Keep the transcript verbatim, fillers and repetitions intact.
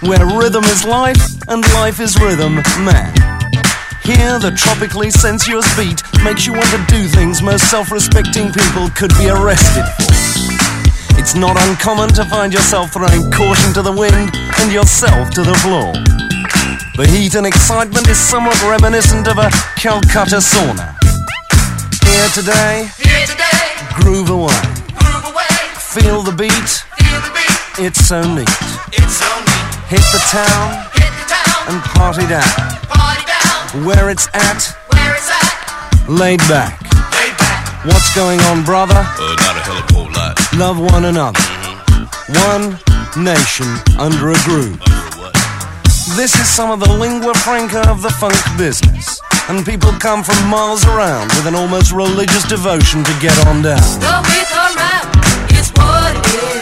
where rhythm is life and life is rhythm, man. Here, the tropically sensuous beat makes you want to do things most self-respecting people could be arrested for. It's not uncommon to find yourself throwing caution to the wind and yourself to the floor. The heat and excitement is somewhat reminiscent of a Calcutta sauna. Here today, Here today, groove away. groove away, Feel the beat, feel the beat, it's so neat. it's so neat. Hit the town Hit the town, and party down. party down, Where it's at, where it's at, laid back. lay back. What's going on, brother? Uh, not a hell of a whole lot. Love one another. One nation under a groove. This is some of the lingua franca of the funk business. And people come from miles around with an almost religious devotion to get on down. The rhythm rap is what it is.